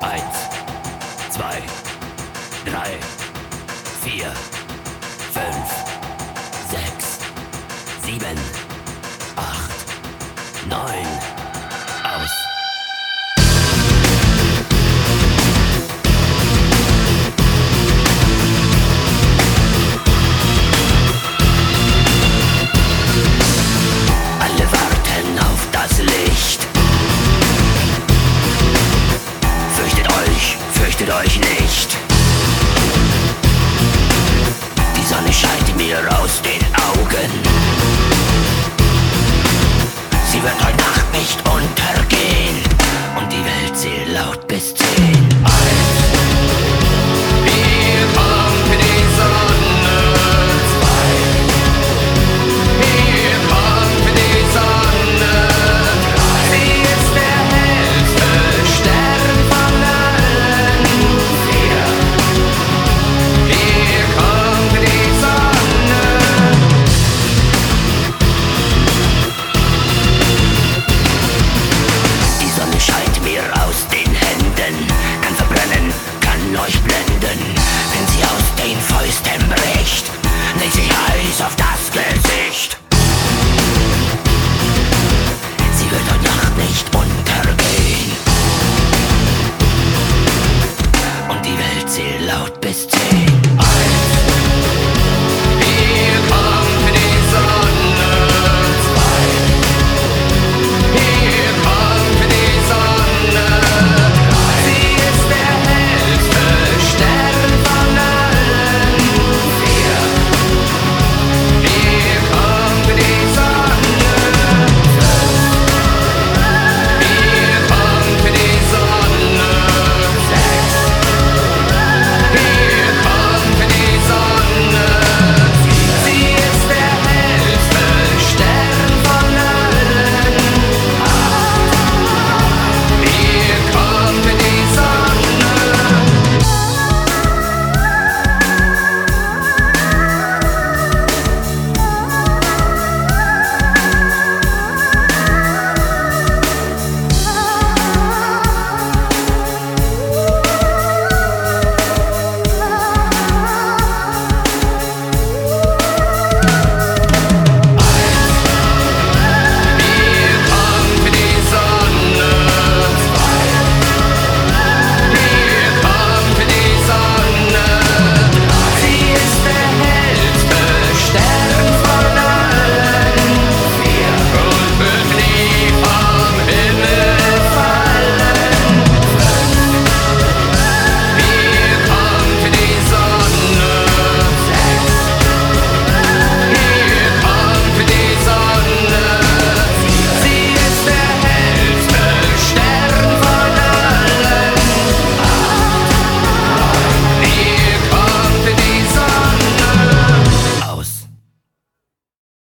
Eins, zwei, drei, vier, fünf, sechs, sieben, acht, neun. Aus. Alle warten auf das Licht. Fürchtet euch nicht. Die Sonne scheint mir aus den Augen. Sie wird heute Nacht nicht untergehen und die Welt zählt laut bis